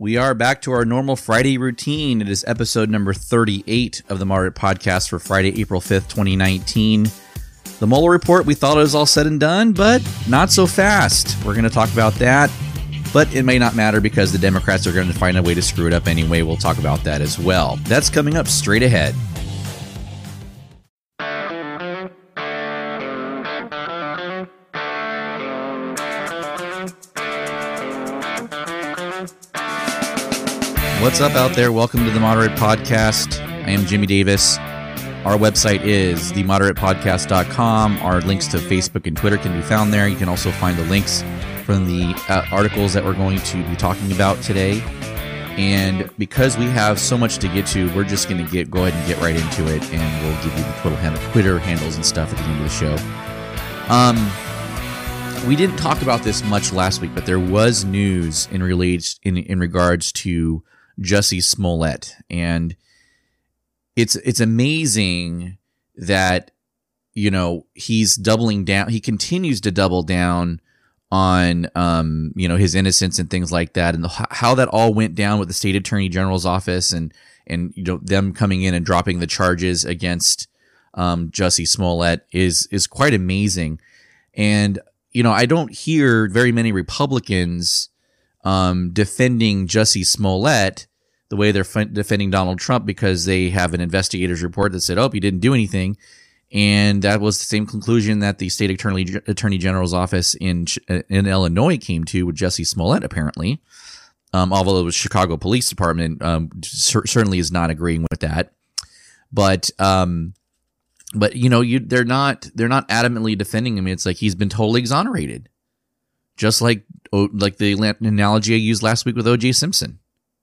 We are back to our normal Friday routine. It is episode number 38 of the Moderate Podcast for Friday, April 5th, 2019. The Mueller report, we thought it was all said and done, but not so fast. We're going to talk about that, but it may not matter because the Democrats are going to find a way to screw it up anyway. We'll talk about that as well. That's coming up straight ahead. What's up out there? Welcome to the Moderate Podcast. I am Jimmy Davis. Our website is themoderatepodcast.com. Our links to Facebook and Twitter can be found there. You can also find the links from the articles that we're going to be talking about today. And because we have so much to get to, we're just going to go ahead and get right into it, and we'll give you the Twitter handles and stuff at the end of the show. We didn't talk about this much last week, but there was news in regards to Jussie Smollett, and it's amazing that, you know, he's doubling down. He continues to double down on his innocence and things like that, and how that all went down with the state attorney general's office and them coming in and dropping the charges against Jussie Smollett is quite amazing. And I don't hear very many Republicans defending Jussie Smollett the way they're defending Donald Trump, because they have an investigator's report that said, "Oh, he didn't do anything," and that was the same conclusion that the state attorney general's office in Illinois came to with Jussie Smollett. Apparently, although it was Chicago Police Department, certainly is not agreeing with that. But they're not adamantly defending him. It's like he's been totally exonerated, just like the analogy I used last week with O.J. Simpson.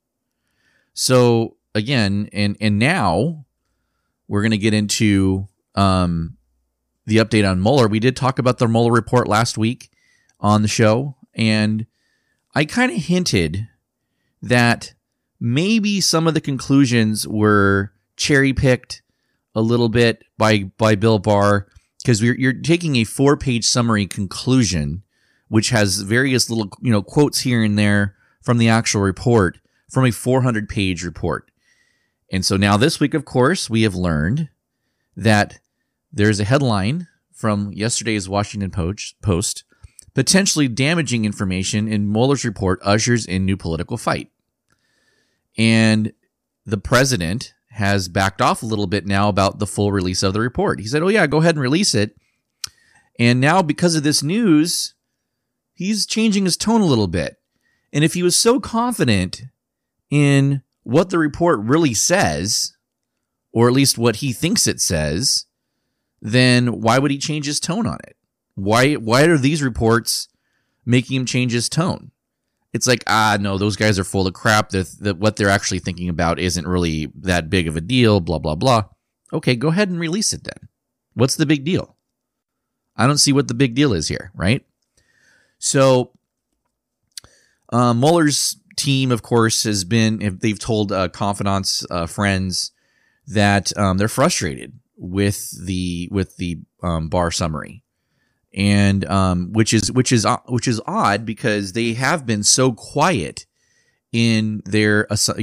So again, and now we're going to get into the update on Mueller. We did talk about the Mueller report last week on the show, and I kind of hinted that maybe some of the conclusions were cherry-picked a little bit by Bill Barr, because you're taking a 4-page summary conclusion, which has various little quotes here and there from the actual report, from a 400-page report. And so now this week, of course, we have learned that there's a headline from yesterday's Washington Post: potentially damaging information in Mueller's report ushers in new political fight. And the president has backed off a little bit now about the full release of the report. He said, "Oh yeah, go ahead and release it." And now, because of this news, he's changing his tone a little bit. And if he was so confident in what the report really says, or at least what he thinks it says, then why would he change his tone on it? Why are these reports making him change his tone? It's like, no, those guys are full of crap. That what they're actually thinking about isn't really that big of a deal, blah, blah, blah. Okay, go ahead and release it then. What's the big deal? I don't see what the big deal is here, right? So, Mueller's team, of course, they've told confidants, friends, that they're frustrated with the Barr summary. And which is odd, because they have been so quiet in their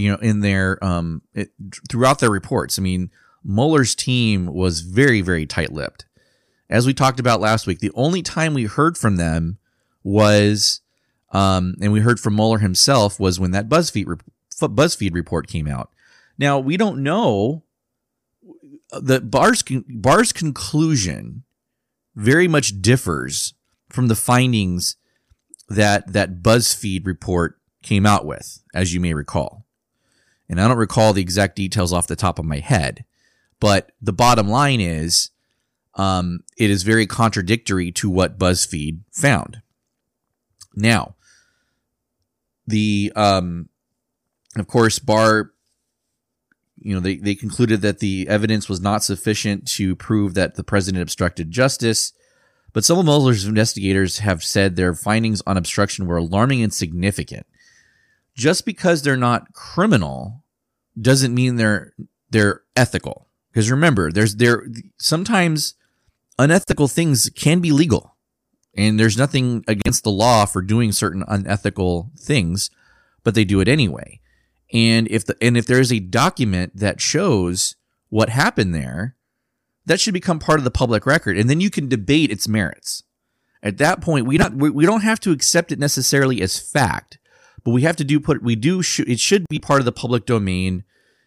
throughout their reports. I mean, Mueller's team was very, very tight-lipped. As we talked about last week, the only time we heard from them was, and we heard from Mueller himself, was when that BuzzFeed report came out. Now, we don't know that Barr's conclusion very much differs from the findings that BuzzFeed report came out with, as you may recall. And I don't recall the exact details off the top of my head, but the bottom line is, it is very contradictory to what BuzzFeed found. Now, of course, Barr, they concluded that the evidence was not sufficient to prove that the president obstructed justice, but some of Mueller's investigators have said their findings on obstruction were alarming and significant. Just because they're not criminal doesn't mean they're ethical. Because remember, sometimes unethical things can be legal, and there's nothing against the law for doing certain unethical things. but they do it anyway. And if there is a document that shows what happened there, that should become part of the public record, and then you can debate its merits. At that point, we don't have to accept it necessarily as fact, but we have to it should be part of the public domain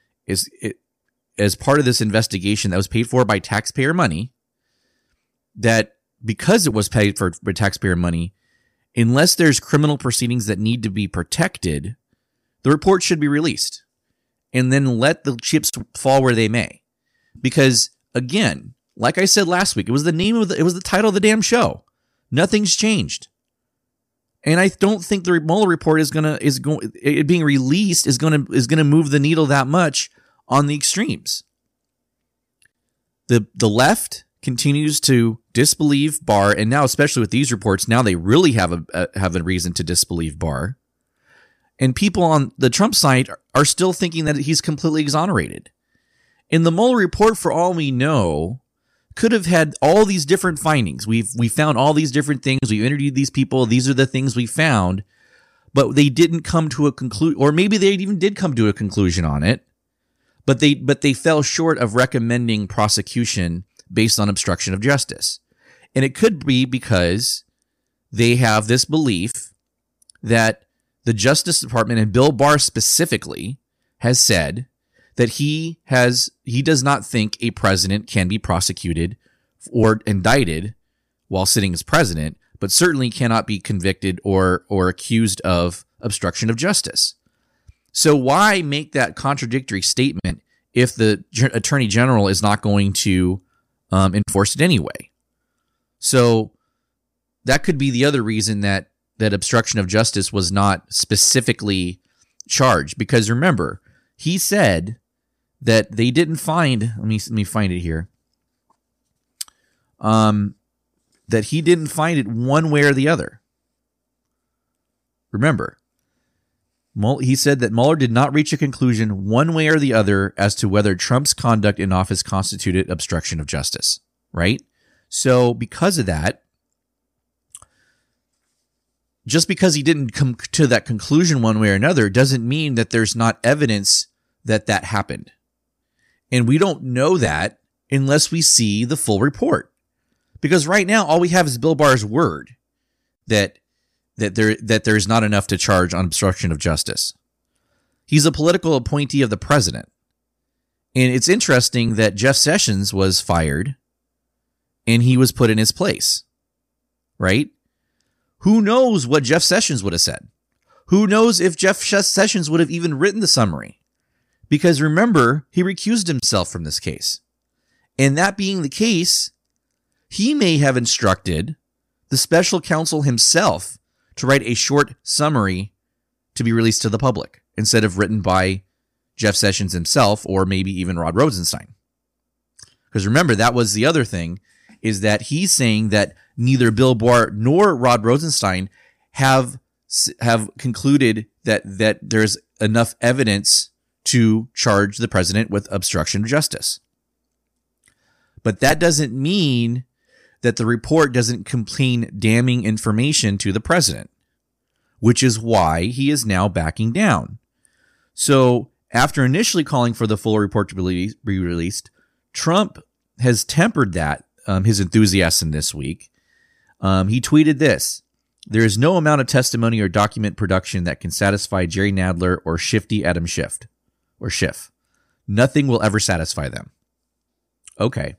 as part of this investigation that was paid for by taxpayer money. That because it was paid for by taxpayer money, unless there's criminal proceedings that need to be protected, the report should be released, and then let the chips fall where they may. Because again, like I said last week, it was the title of the damn show. Nothing's changed, and I don't think the Mueller report it being released is going to move the needle that much on the extremes. The left continues to disbelieve Barr, and now especially with these reports, now they really have a reason to disbelieve Barr. And people on the Trump side are still thinking that he's completely exonerated. And the Mueller report, for all we know, could have had all these different findings. We found all these different things. We interviewed these people. These are the things we found, but they didn't come to a conclusion, or maybe they even did come to a conclusion on it, but they fell short of recommending prosecution based on obstruction of justice. And it could be because they have this belief that the Justice Department, and Bill Barr specifically, has said that he does not think a president can be prosecuted or indicted while sitting as president, but certainly cannot be convicted or accused of obstruction of justice. So why make that contradictory statement if the Attorney General is not going to enforce it anyway? So that could be the other reason that obstruction of justice was not specifically charged. Because remember, he said that they didn't find, let me find it here, that he didn't find it one way or the other. Remember, he said that Mueller did not reach a conclusion one way or the other as to whether Trump's conduct in office constituted obstruction of justice, right? So because of that, just because he didn't come to that conclusion one way or another doesn't mean that there's not evidence that happened. And we don't know that unless we see the full report. Because right now, all we have is Bill Barr's word that there is not enough to charge on obstruction of justice. He's a political appointee of the president. And it's interesting that Jeff Sessions was fired and he was put in his place, right? Who knows what Jeff Sessions would have said? Who knows if Jeff Sessions would have even written the summary? Because remember, he recused himself from this case. And that being the case, he may have instructed the special counsel himself to write a short summary to be released to the public instead of written by Jeff Sessions himself or maybe even Rod Rosenstein. Because remember, that was the other thing, is that he's saying that neither Bill Barr nor Rod Rosenstein have concluded that there's enough evidence to charge the president with obstruction of justice. But that doesn't mean that the report doesn't contain damning information to the president, which is why he is now backing down. So after initially calling for the full report to be released, Trump has tempered that, his enthusiasm this week. He tweeted this: "There is no amount of testimony or document production that can satisfy Jerry Nadler or shifty Adam Schiff. Nothing will ever satisfy them." Okay.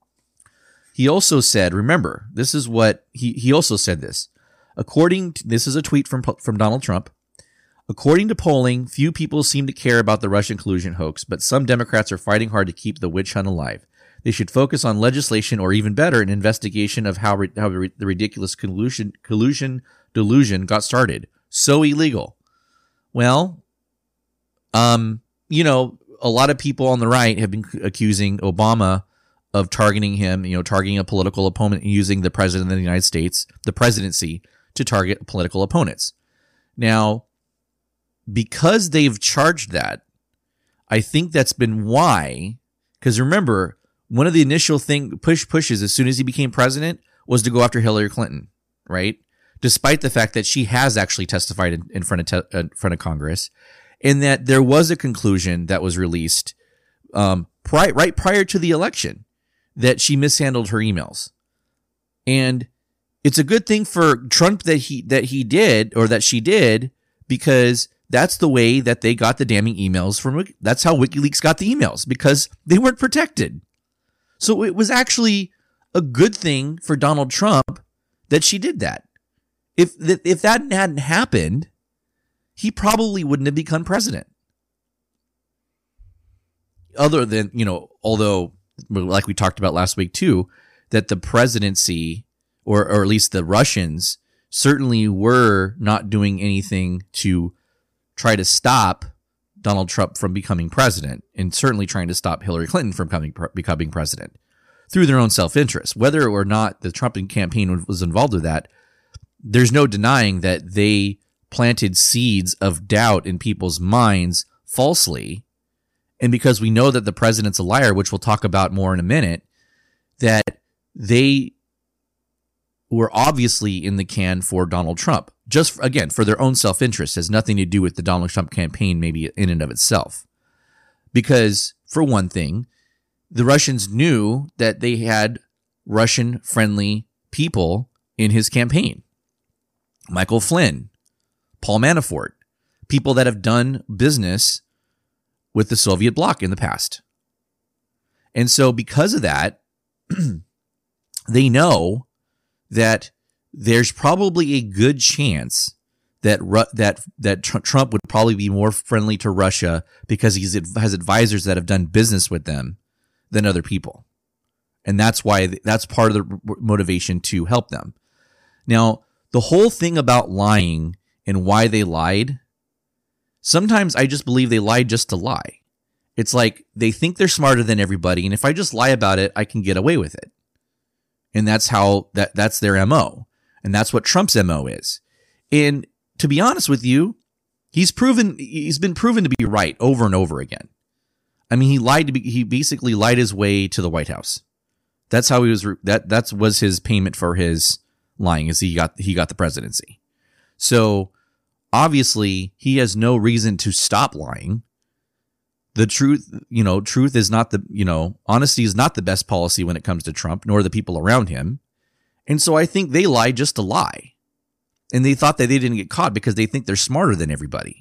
He also said, remember, this is what he also said this. This is a tweet from Donald Trump. "According to polling, few people seem to care about the Russian collusion hoax, but some Democrats are fighting hard to keep the witch hunt alive. They should focus on legislation, or even better, an investigation of how the ridiculous collusion delusion got started. So illegal." Well, a lot of people on the right have been accusing Obama of targeting him, targeting a political opponent, using the president of the United States, the presidency, to target political opponents. Now, because they've charged that, I think that's been why, because remember, one of the initial pushes as soon as he became president was to go after Hillary Clinton, right? despite the fact that she has actually testified in front of Congress, and that there was a conclusion that was released right prior to the election that she mishandled her emails. And it's a good thing for Trump that she did, because that's the way that they got the damning emails that's how WikiLeaks got the emails, because they weren't protected. So it was actually a good thing for Donald Trump that she did that. If that hadn't happened, he probably wouldn't have become president. Other than, although, like we talked about last week too, that the presidency, or at least the Russians, certainly were not doing anything to try to stop Donald Trump from becoming president, and certainly trying to stop Hillary Clinton from becoming president through their own self-interest. Whether or not the Trump campaign was involved with that, there's no denying that they planted seeds of doubt in people's minds falsely. And because we know that the president's a liar, which we'll talk about more in a minute, that they were obviously in the can for Donald Trump. Just, again, for their own self-interest. Has nothing to do with the Donald Trump campaign, maybe in and of itself. Because, for one thing, the Russians knew that they had Russian-friendly people in his campaign. Michael Flynn, Paul Manafort, people that have done business with the Soviet bloc in the past. And so because of that, they know that there's probably a good chance that Trump would probably be more friendly to Russia because he has advisors that have done business with them than other people. And that's part of the motivation to help them. Now, the whole thing about lying and why they lied, sometimes I just believe they lied just to lie. It's like they think they're smarter than everybody, and if I just lie about it, I can get away with it. And that's how that's their MO. And that's what Trump's MO is. And to be honest with you, he's been proven to be right over and over again. I mean, he basically lied his way to the White House. That's how he was, that was his payment for his lying, is he got the presidency. So obviously he has no reason to stop lying. The truth is not honesty is not the best policy when it comes to Trump, nor the people around him. And so I think they lied just to lie. And they thought that they didn't get caught because they think they're smarter than everybody.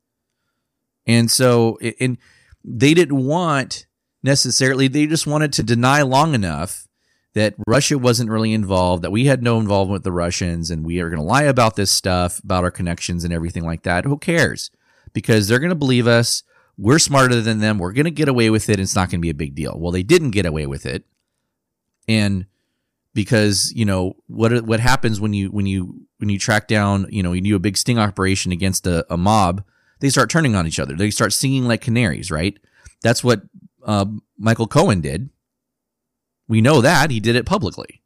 And so, and they didn't want necessarily, they just wanted to deny long enough that Russia wasn't really involved, that we had no involvement with the Russians, and we are going to lie about this stuff, about our connections and everything like that. Who cares? Because they're going to believe us. We're smarter than them. We're going to get away with it. And it's not going to be a big deal. Well, they didn't get away with it. And because, what happens when you track down, you do a big sting operation against a mob, they start turning on each other. They start singing like canaries, right? That's what Michael Cohen did. We know that. He did it publicly.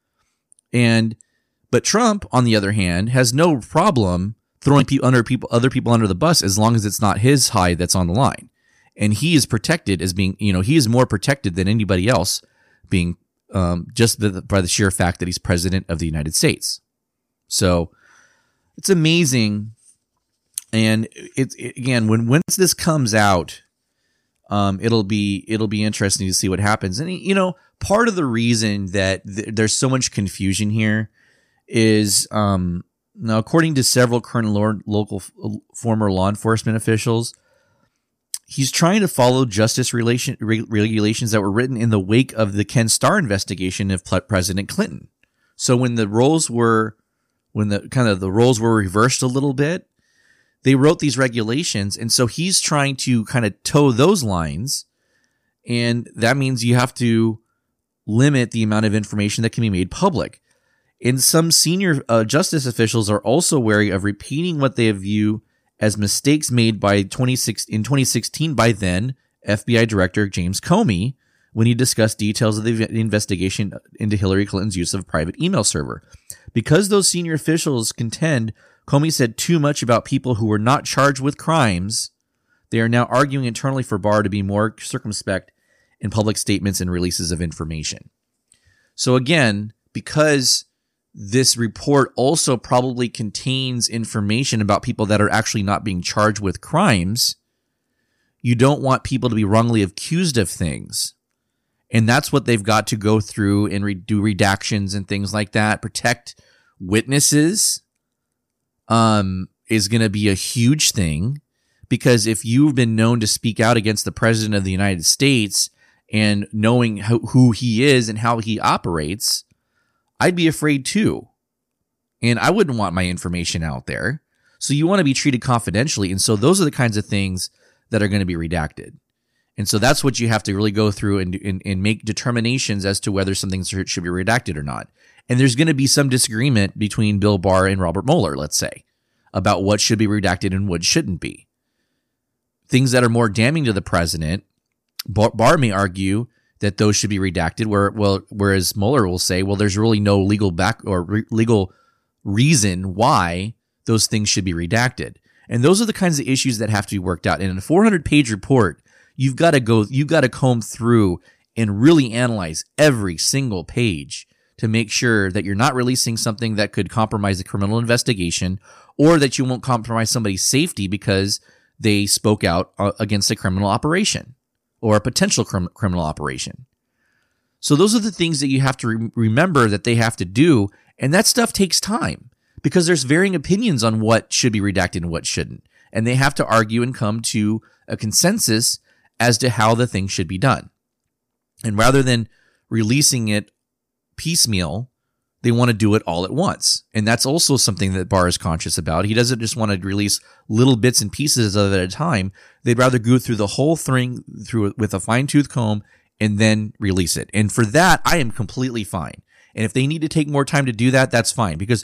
But Trump, on the other hand, has no problem throwing other people under the bus as long as it's not his hide that's on the line. And he is protected as being, he is more protected than anybody else, being just by the sheer fact that he's president of the United States. So it's amazing. And again, once this comes out, it'll be interesting to see what happens. And part of the reason that there's so much confusion here is now, according to several current local former law enforcement officials, he's trying to follow justice regulations that were written in the wake of the Ken Starr investigation of President Clinton. So when the roles were reversed a little bit, they wrote these regulations, and so he's trying to kind of toe those lines, and that means you have to limit the amount of information that can be made public. And some senior justice officials are also wary of repeating what they view as mistakes made in 2016 by then FBI Director James Comey when he discussed details of the investigation into Hillary Clinton's use of a private email server. Because those senior officials contend Comey said too much about people who were not charged with crimes, they are now arguing internally for Barr to be more circumspect in public statements and releases of information. So again, because this report also probably contains information about people that are actually not being charged with crimes. You don't want people to be wrongly accused of things. And that's what they've got to go through and do redactions and things like that. Protect witnesses is going to be a huge thing, because if you've been known to speak out against the president of the United States and knowing who he is and how he operates, I'd be afraid too. And I wouldn't want my information out there. So you want to be treated confidentially. And so those are the kinds of things that are going to be redacted. And so that's what you have to really go through and make determinations as to whether something should be redacted or not. And there's going to be some disagreement between Bill Barr and Robert Mueller, let's say, about what should be redacted and what shouldn't be. Things that are more damning to the president, Barr may argue that those should be redacted, whereas Mueller will say, well, there's really no legal legal reason why those things should be redacted. And those are the kinds of issues that have to be worked out. And in a 400-page report, you've got to comb through and really analyze every single page to make sure that you're not releasing something that could compromise a criminal investigation, or that you won't compromise somebody's safety because they spoke out against a criminal operation or a potential criminal operation. So those are the things that you have to remember that they have to do. And that stuff takes time, because there's varying opinions on what should be redacted and what shouldn't. And they have to argue and come to a consensus as to how the thing should be done. And rather than releasing it piecemeal, they want to do it all at once. And that's also something that Barr is conscious about. He doesn't just want to release little bits and pieces of it at a time. They'd rather go through the whole thing with a fine-tooth comb and then release it. And for that, I am completely fine. And if they need to take more time to do that, that's fine. Because,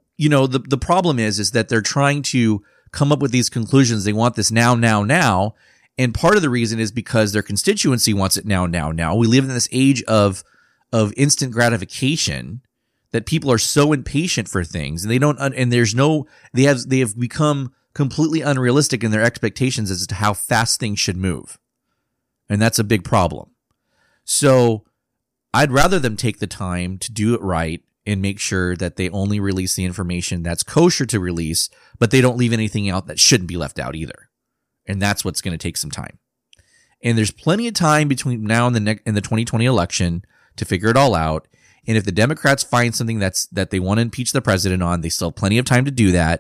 the problem is that they're trying to come up with these conclusions. They want this now. And part of the reason is because their constituency wants it now. We live in this age of instant gratification, that people are so impatient for things, and they have become completely unrealistic in their expectations as to how fast things should move. And that's a big problem. So I'd rather them take the time to do it right and make sure that they only release the information that's kosher to release, but they don't leave anything out that shouldn't be left out either. And that's what's going to take some time. And there's plenty of time between now and the 2020 election to figure it all out. And if the Democrats find something that they want to impeach the president on, they still have plenty of time to do that.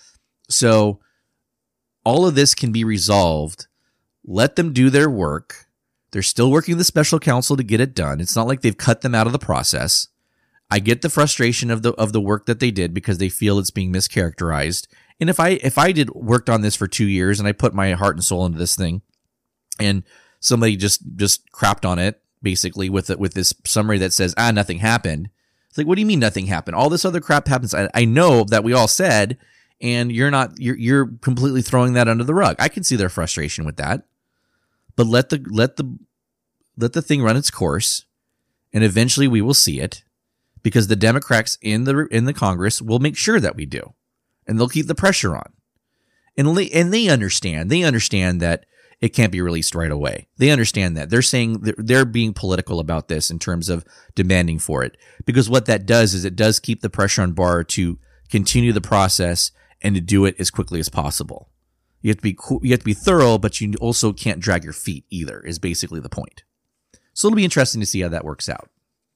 So all of this can be resolved. Let them do their work. They're still working with the special counsel to get it done. It's not like they've cut them out of the process. I get the frustration of the work that they did, because they feel it's being mischaracterized. And if I worked on this for 2 years and I put my heart and soul into this thing, and somebody just crapped on it, basically with this summary that says, nothing happened. It's like, what do you mean nothing happened? All this other crap happens. I know that we all said, and you're completely throwing that under the rug. I can see their frustration with that, but let the thing run its course, and eventually we will see it, because the Democrats in the Congress will make sure that we do, and they'll keep the pressure on, and they understand that it can't be released right away. They understand that. They're saying they're being political about this in terms of demanding for it, because what that does is it does keep the pressure on Barr to continue the process and to do it as quickly as possible. You have to be thorough, but you also can't drag your feet either, is basically the point. So it'll be interesting to see how that works out.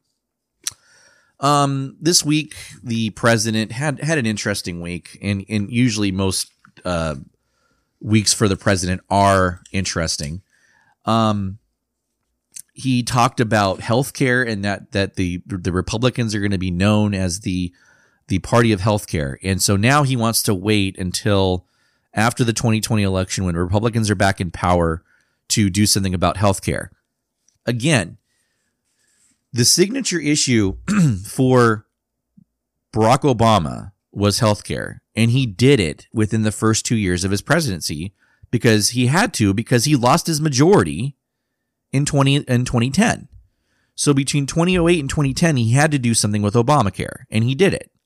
This week, the president had an interesting week, and usually most weeks for the president are interesting. He talked about healthcare, and that the Republicans are going to be known as the party of healthcare. And so now he wants to wait until after the 2020 election, when Republicans are back in power, to do something about healthcare. Again, the signature issue for Barack Obama was healthcare, and he did it within the first 2 years of his presidency, because he had to, because he lost his majority in 2010. So between 2008 and 2010, he had to do something with Obamacare, and he did it.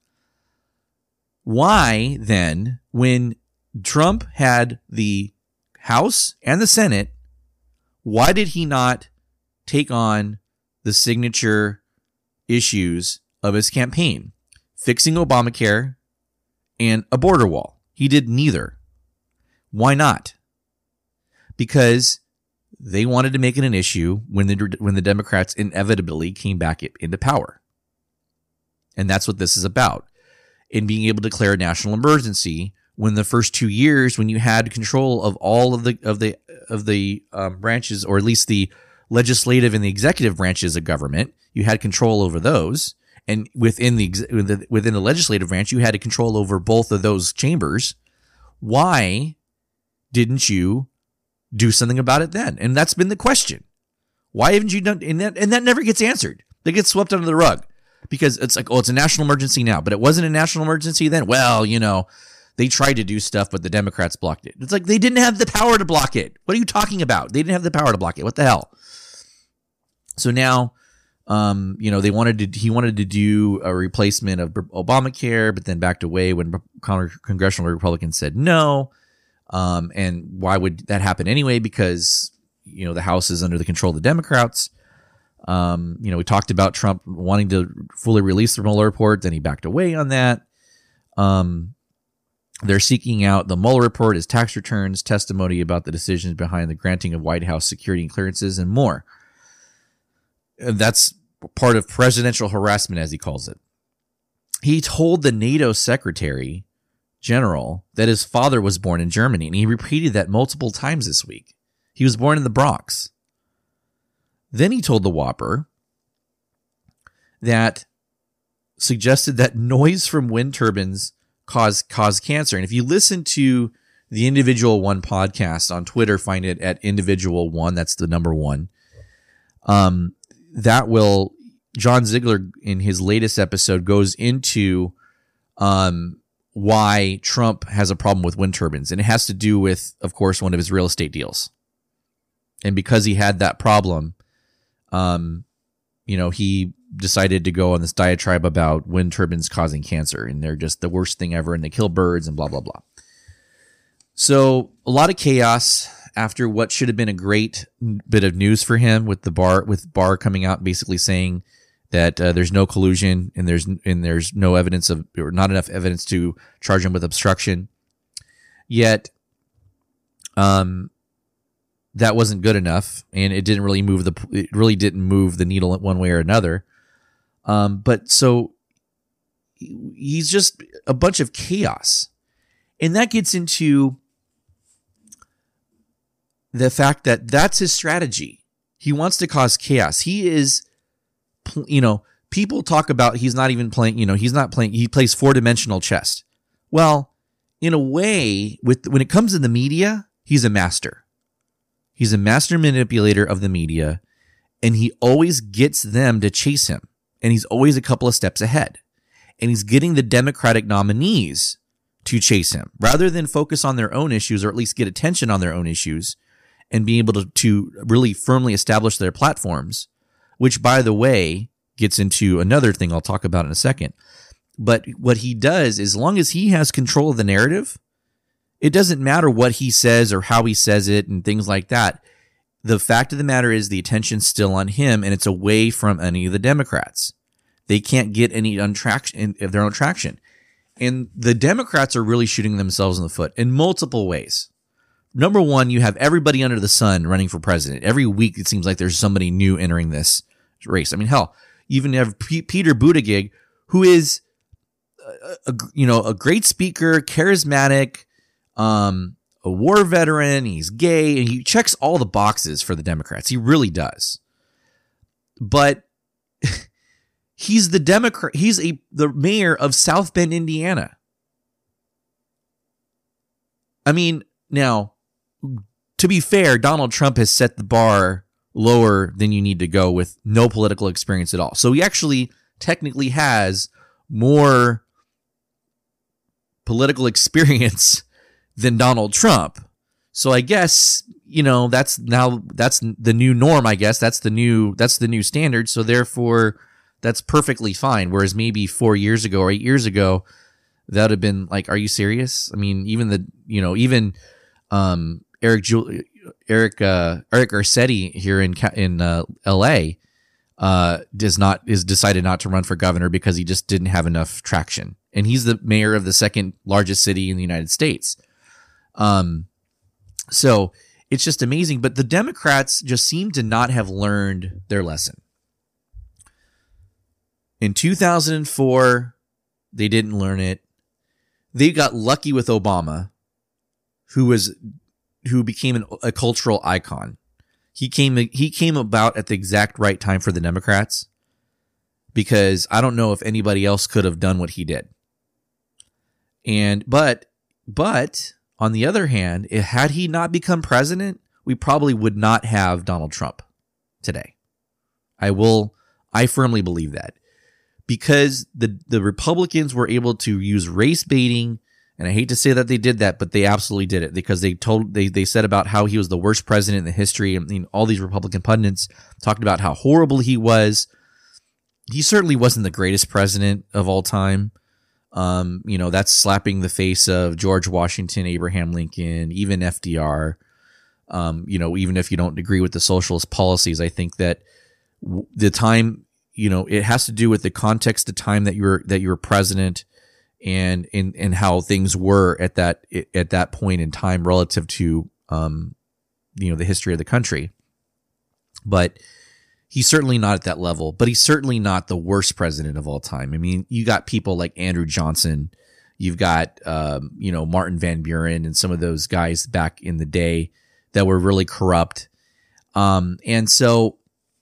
Why then, when Trump had the House and the Senate, why did he not take on the signature issues of his campaign? fixing Obamacare and a border wall. He did neither. Why not? Because they wanted to make it an issue when the Democrats inevitably came back into power. And that's what this is about. In being able to declare a national emergency when the first 2 years, when you had control of all of the branches, or at least the legislative and the executive branches of government, you had control over those. And within the legislative branch, you had control over both of those chambers. Why didn't you do something about it then? And that's been the question. Why haven't you done? And that never gets answered. They get swept under the rug because it's like, oh, it's a national emergency now, but it wasn't a national emergency then. Well, they tried to do stuff, but the Democrats blocked it. It's like they didn't have the power to block it. What are you talking about? They didn't have the power to block it. What the hell? So now, he wanted to do a replacement of Obamacare, but then backed away when congressional Republicans said no. And why would that happen anyway? Because, the House is under the control of the Democrats. We talked about Trump wanting to fully release the Mueller report. Then he backed away on that. They're seeking out the Mueller report, his tax returns, testimony about the decisions behind the granting of White House security and clearances, and more. That's part of presidential harassment, as he calls it. He told the NATO Secretary General that his father was born in Germany, and he repeated that multiple times this week. He was born in the Bronx. Then he told the Whopper that suggested that noise from wind turbines cause cancer. And if you listen to the Individual One podcast on Twitter, find it at Individual One. That's the number one. John Ziegler in his latest episode goes into why Trump has a problem with wind turbines. And it has to do with, of course, one of his real estate deals. And because he had that problem, he decided to go on this diatribe about wind turbines causing cancer, and they're just the worst thing ever, and they kill birds and blah, blah, blah. So a lot of chaos after what should have been a great bit of news for him with Barr coming out basically saying that there's no collusion and there's no evidence or not enough evidence to charge him with obstruction. Yet, that wasn't good enough, and it really didn't move the needle one way or another. But so he's just a bunch of chaos, and that gets into the fact that that's his strategy. He wants to cause chaos. He is, people talk about he's not even playing, he's not playing, he plays 4-dimensional chess. Well, in a way, when it comes to the media, he's a master. He's a master manipulator of the media, and he always gets them to chase him. And he's always a couple of steps ahead. And he's getting the Democratic nominees to chase him rather than focus on their own issues, or at least get attention on their own issues and be able to really firmly establish their platforms, which, by the way, gets into another thing I'll talk about in a second. But what he does, as long as he has control of the narrative, it doesn't matter what he says or how he says it and things like that. The fact of the matter is the attention's still on him, and it's away from any of the Democrats. They can't get any of their own traction. And the Democrats are really shooting themselves in the foot in multiple ways. Number one, you have everybody under the sun running for president. Every week, it seems like there's somebody new entering this race. I mean, hell, you even have Peter Buttigieg, who is a great speaker, charismatic, a war veteran. He's gay, and he checks all the boxes for the Democrats. He really does. But he's the Democrat. He's the mayor of South Bend, Indiana. I mean, now, to be fair, Donald Trump has set the bar lower than you need to go with no political experience at all. So he actually technically has more political experience than Donald Trump. So I guess, that's the new norm, I guess. That's the new standard. So therefore, that's perfectly fine. Whereas maybe 4 years ago or 8 years ago, that would have been like, are you serious? I mean, Eric Garcetti here in LA, decided not to run for governor because he just didn't have enough traction. And he's the mayor of the second largest city in the United States. So it's just amazing. But the Democrats just seem to not have learned their lesson. In 2004, they didn't learn it. They got lucky with Obama, who became a cultural icon. He came about at the exact right time for the Democrats, because I don't know if anybody else could have done what he did. But on the other hand, had he not become president, we probably would not have Donald Trump today. I firmly believe that, because the Republicans were able to use race baiting. And I hate to say that they did that, but they absolutely did it, because they said about how he was the worst president in the history. I mean, all these Republican pundits talked about how horrible he was. He certainly wasn't the greatest president of all time. That's slapping the face of George Washington, Abraham Lincoln, even FDR. Even if you don't agree with the socialist policies, I think that the time, it has to do with the context of time that you were president, and how things were at that point in time relative to the history of the country. But he's certainly not at that level, but he's certainly not the worst president of all time. I mean, you got people like Andrew Johnson, you've got Martin Van Buren, and some of those guys back in the day that were really corrupt. And so,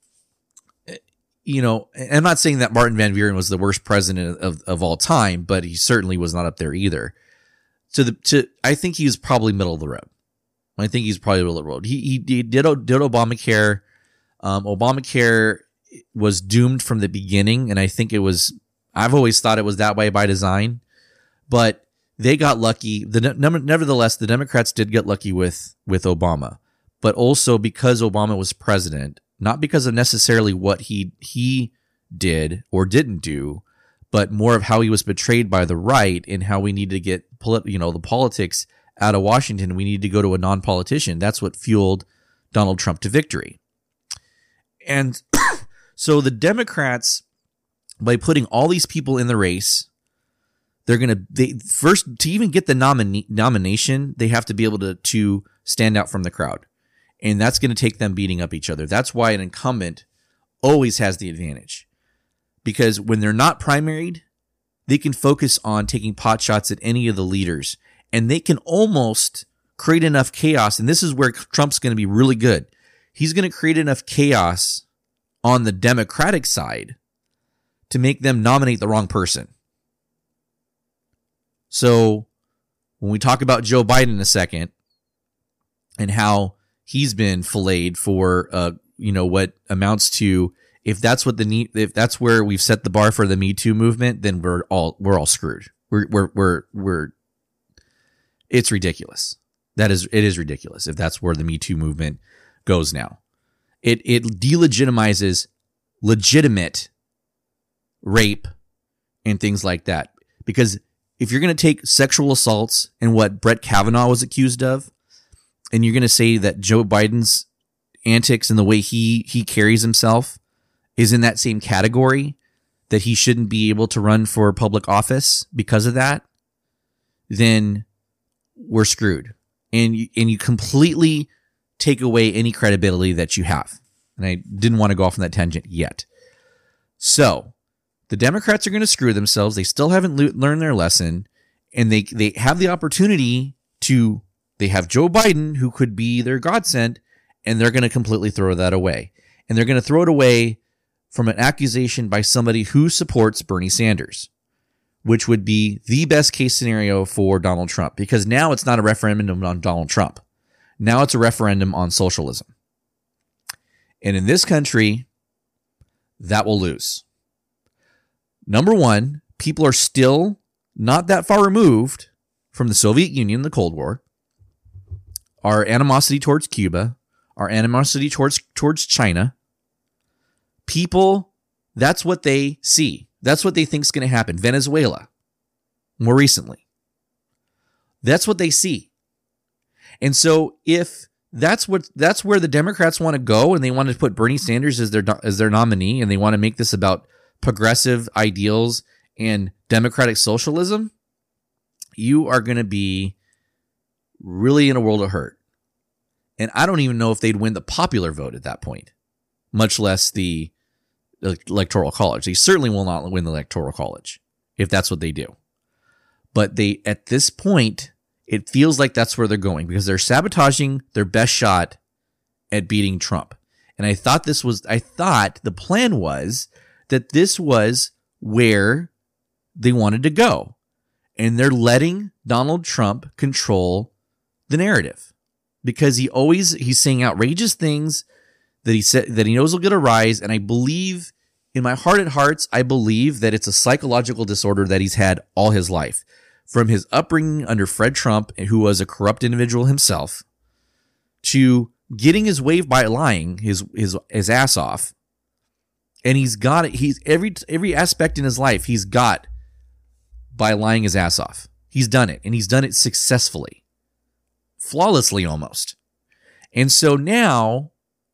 I'm not saying that Martin Van Buren was the worst president of all time, but he certainly was not up there either. I think he was probably middle of the road. I think he's probably middle of the road. He did Obamacare. Obamacare was doomed from the beginning, and I think I've always thought it was that way by design, but they got lucky. Nevertheless, the Democrats did get lucky with Obama, but also because Obama was president, not because of necessarily what he did or didn't do, but more of how he was betrayed by the right, and how we need to get the politics out of Washington. We need to go to a non-politician. That's what fueled Donald Trump to victory. And so the Democrats, by putting all these people in the race, they first, to even get the nomination, they have to be able to stand out from the crowd. And that's going to take them beating up each other. That's why an incumbent always has the advantage. Because when they're not primaried, they can focus on taking pot shots at any of the leaders. And they can almost create enough chaos. And this is where Trump's going to be really good. He's going to create enough chaos on the Democratic side to make them nominate the wrong person. So when we talk about Joe Biden in a second, and how he's been filleted for, what amounts to, if that's where we've set the bar for the Me Too movement, then we're all screwed. It's ridiculous. It is ridiculous if that's where the Me Too movement goes now. It delegitimizes legitimate rape and things like that. Because if you're going to take sexual assaults and what Brett Kavanaugh was accused of, and you're going to say that Joe Biden's antics and the way he carries himself is in that same category, that he shouldn't be able to run for public office because of that, then we're screwed. And you completely take away any credibility that you have. And I didn't want to go off on that tangent yet. So the Democrats are going to screw themselves. They still haven't learned their lesson, and they have the opportunity to. They have Joe Biden, who could be their godsend, and they're going to completely throw that away. And they're going to throw it away from an accusation by somebody who supports Bernie Sanders, which would be the best case scenario for Donald Trump, because now it's not a referendum on Donald Trump. Now it's a referendum on socialism. And in this country, that will lose. Number one, people are still not that far removed from the Soviet Union, the Cold War. Our animosity towards Cuba, our animosity towards China. People, that's what they see. That's what they think is going to happen. Venezuela, more recently. That's what they see. And so if that's where the Democrats want to go, and they want to put Bernie Sanders as their nominee, and they want to make this about progressive ideals and democratic socialism, you are going to be really in a world of hurt. And I don't even know if they'd win the popular vote at that point, much less the electoral college. They certainly will not win the electoral college if that's what they do. But at this point, it feels like that's where they're going because they're sabotaging their best shot at beating Trump. And I thought the plan was that this was where they wanted to go. And they're letting Donald Trump control the narrative because he's saying outrageous things that he knows will get a rise. And I believe in my heart of hearts, I believe that it's a psychological disorder that he's had all his life. From his upbringing under Fred Trump, who was a corrupt individual himself, to getting his way by lying his ass off. And he's got it. He's every aspect in his life he's got by lying his ass off. He's done it, and he's done it successfully. Flawlessly almost. And so now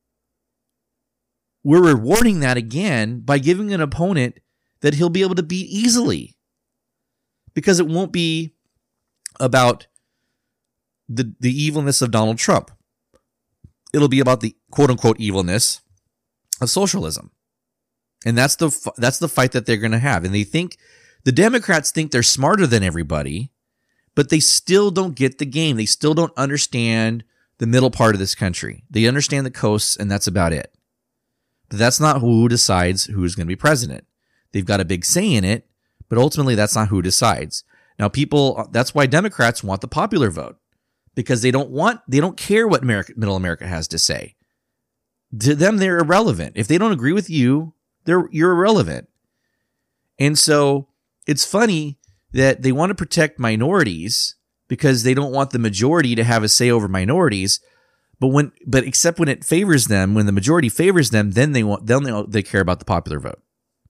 we're rewarding that again by giving an opponent that he'll be able to beat easily. Because it won't be about the evilness of Donald Trump. It'll be about the quote-unquote evilness of socialism. And that's the fight that they're going to have. And the Democrats think they're smarter than everybody, but they still don't get the game. They still don't understand the middle part of this country. They understand the coasts, and that's about it. But that's not who decides who's going to be president. They've got a big say in it, but ultimately that's not who decides. Now that's why Democrats want the popular vote, because they don't care what middle America has to say. To them, they're irrelevant. If they don't agree with you, you're irrelevant. And so it's funny that they want to protect minorities because they don't want the majority to have a say over minorities. But except when it favors them, when the majority favors them, then they care about the popular vote.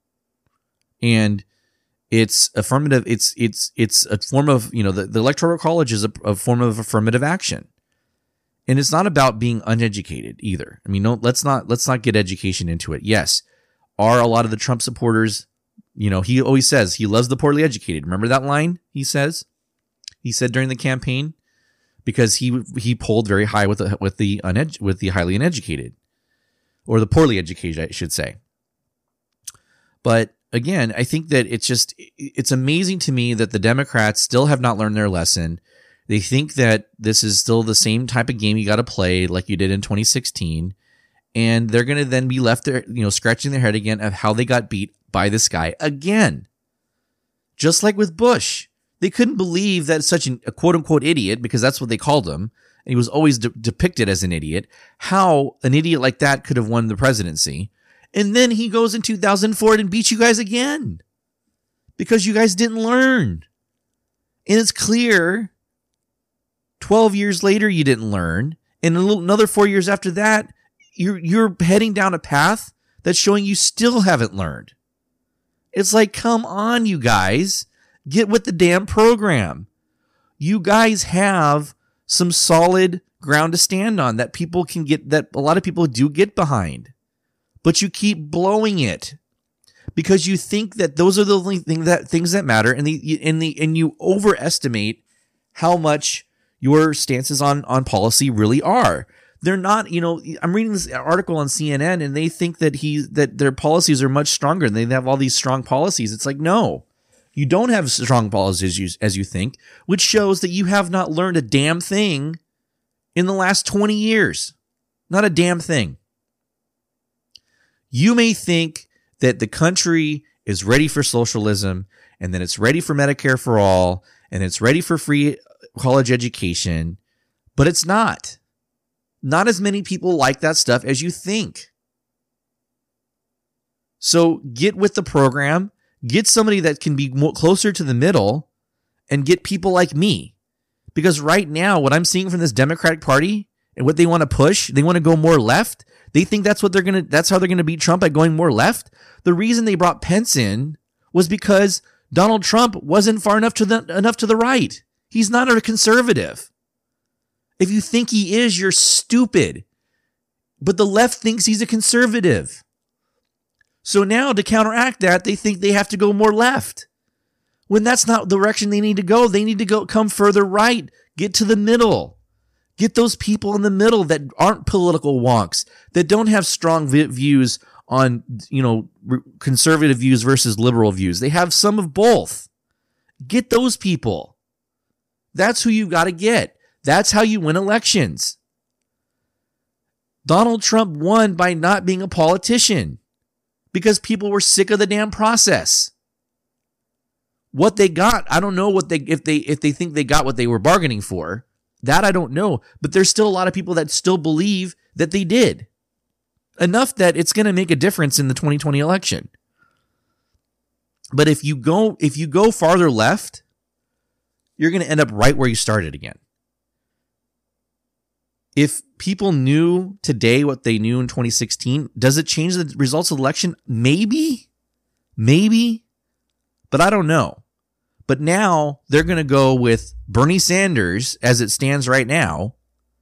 And it's affirmative. It's a form of, the electoral college is a form of affirmative action. And it's not about being uneducated either. I mean, let's not get education into it. Yes. Are a lot of the Trump supporters, he always says he loves the poorly educated. Remember that line he said during the campaign? Because he polled very high with the highly uneducated, or the poorly educated, I should say. But again, I think that it's amazing to me that the Democrats still have not learned their lesson. They think that this is still the same type of game you got to play like you did in 2016. And they're going to then be left there, scratching their head again of how they got beat by this guy again. Just like with Bush. They couldn't believe that such a quote-unquote idiot, because that's what they called him, and he was always depicted as an idiot, how an idiot like that could have won the presidency. And then he goes in 2004 and beats you guys again. Because you guys didn't learn. And it's clear 12 years later you didn't learn. And another 4 years after that, you're heading down a path that's showing you still haven't learned. It's like, come on, you guys. Get with the damn program. You guys have some solid ground to stand on that people can get, that a lot of people do get behind. But you keep blowing it because you think that those are the only things that matter, and you overestimate how much your stances on policy really are. They're not, I'm reading this article on CNN, and they think that their policies are much stronger and they have all these strong policies. It's like, no, you don't have strong policies as you think, which shows that you have not learned a damn thing in the last 20 years. Not a damn thing. You may think that the country is ready for socialism, and that it's ready for Medicare for all, and it's ready for free college education, but it's not. Not as many people like that stuff as you think. So get with the program, get somebody that can be closer to the middle, and get people like me. Because right now, what I'm seeing from this Democratic Party and what they want to push, they want to go more left. They think that's how they're going to beat Trump, by going more left. The reason they brought Pence in was because Donald Trump wasn't far enough to the right. He's not a conservative. If you think he is, you're stupid. But the left thinks he's a conservative. So now to counteract that, they think they have to go more left. When that's not the direction they need to go. They need to come further right. Get to the middle. Get those people in the middle that aren't political wonks, that don't have strong views on, conservative views versus liberal views. They have some of both. Get those people. That's who you got to get. That's how you win elections. Donald Trump won by not being a politician because people were sick of the damn process. What they got, I don't know if they think they got what they were bargaining for. That I don't know, but there's still a lot of people that still believe that they did. Enough that it's going to make a difference in the 2020 election. But if you go farther left, you're going to end up right where you started again. If people knew today what they knew in 2016, does it change the results of the election? Maybe, but I don't know. But now they're going to go with Bernie Sanders as it stands right now.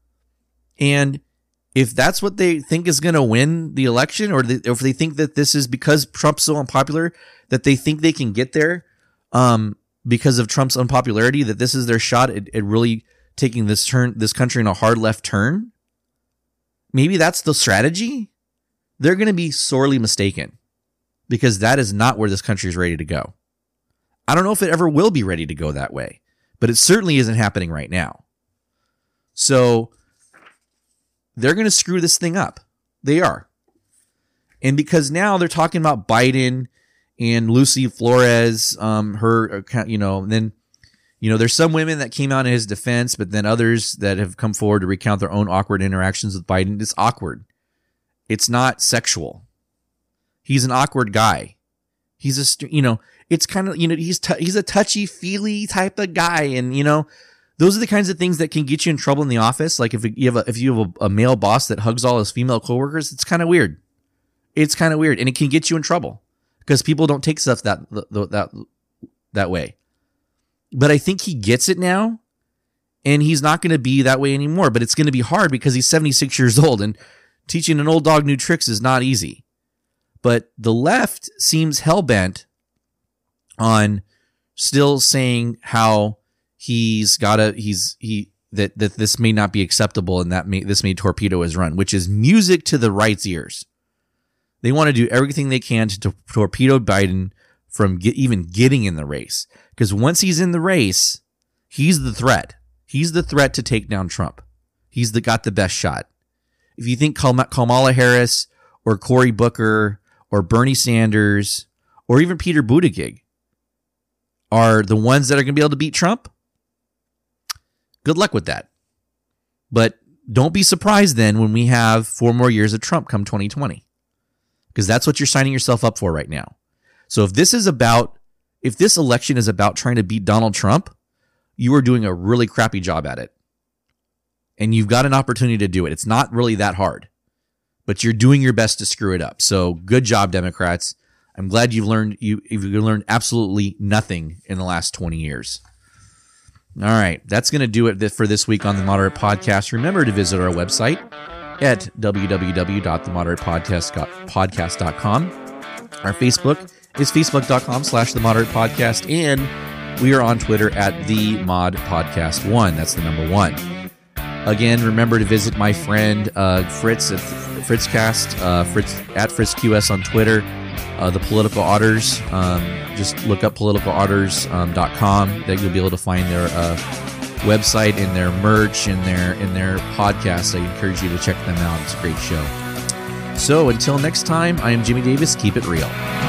And if that's what they think is going to win the election, or if they think that this is because Trump's so unpopular that they think they can get there because of Trump's unpopularity, that this is their shot at really taking this country in a hard left turn, maybe that's the strategy. They're going to be sorely mistaken, because that is not where this country is ready to go. I don't know if it ever will be ready to go that way, but it certainly isn't happening right now. So they're going to screw this thing up. They are. And because now they're talking about Biden and Lucy Flores, then, there's some women that came out in his defense, but then others that have come forward to recount their own awkward interactions with Biden. It's awkward. It's not sexual. He's an awkward guy. He's it's kind of, he's a touchy-feely type of guy. And, those are the kinds of things that can get you in trouble in the office. Like if you have a male boss that hugs all his female coworkers, it's kind of weird. It's kind of weird. And it can get you in trouble because people don't take stuff that way. But I think he gets it now, and he's not going to be that way anymore. But it's going to be hard because he's 76 years old, and teaching an old dog new tricks is not easy. But the left seems hell-bent on still saying how that this may not be acceptable, and this may torpedo his run, which is music to the right's ears. They want to do everything they can to torpedo Biden from even getting in the race. Because once he's in the race, he's the threat. He's the threat to take down Trump. He's got the best shot. If you think Kamala Harris or Cory Booker or Bernie Sanders or even Peter Buttigieg are the ones that are going to be able to beat Trump, good luck with that. But don't be surprised then when we have 4 more years of Trump come 2020, because that's what you're signing yourself up for right now. So if this election is about trying to beat Donald Trump, you are doing a really crappy job at it. And you've got an opportunity to do it. It's not really that hard, but you're doing your best to screw it up. So good job, Democrats. I'm glad you've learned absolutely nothing in the last 20 years. All right, that's going to do it for this week on The Moderate Podcast. Remember to visit our website at www.themoderatepodcast.com. Our Facebook is facebook.com/The Moderate Podcast, and we are on Twitter at The Mod Podcast 1. That's the number 1. Again, remember to visit my friend Fritz at Fritzcast, Fritz at FritzQS on Twitter. The Political Otters, just look up politicalotters.com. That you'll be able to find their website and their merch and their podcast. I encourage you to check them out. It's a great show. So until next time, I am Jimmy Davis. Keep it real.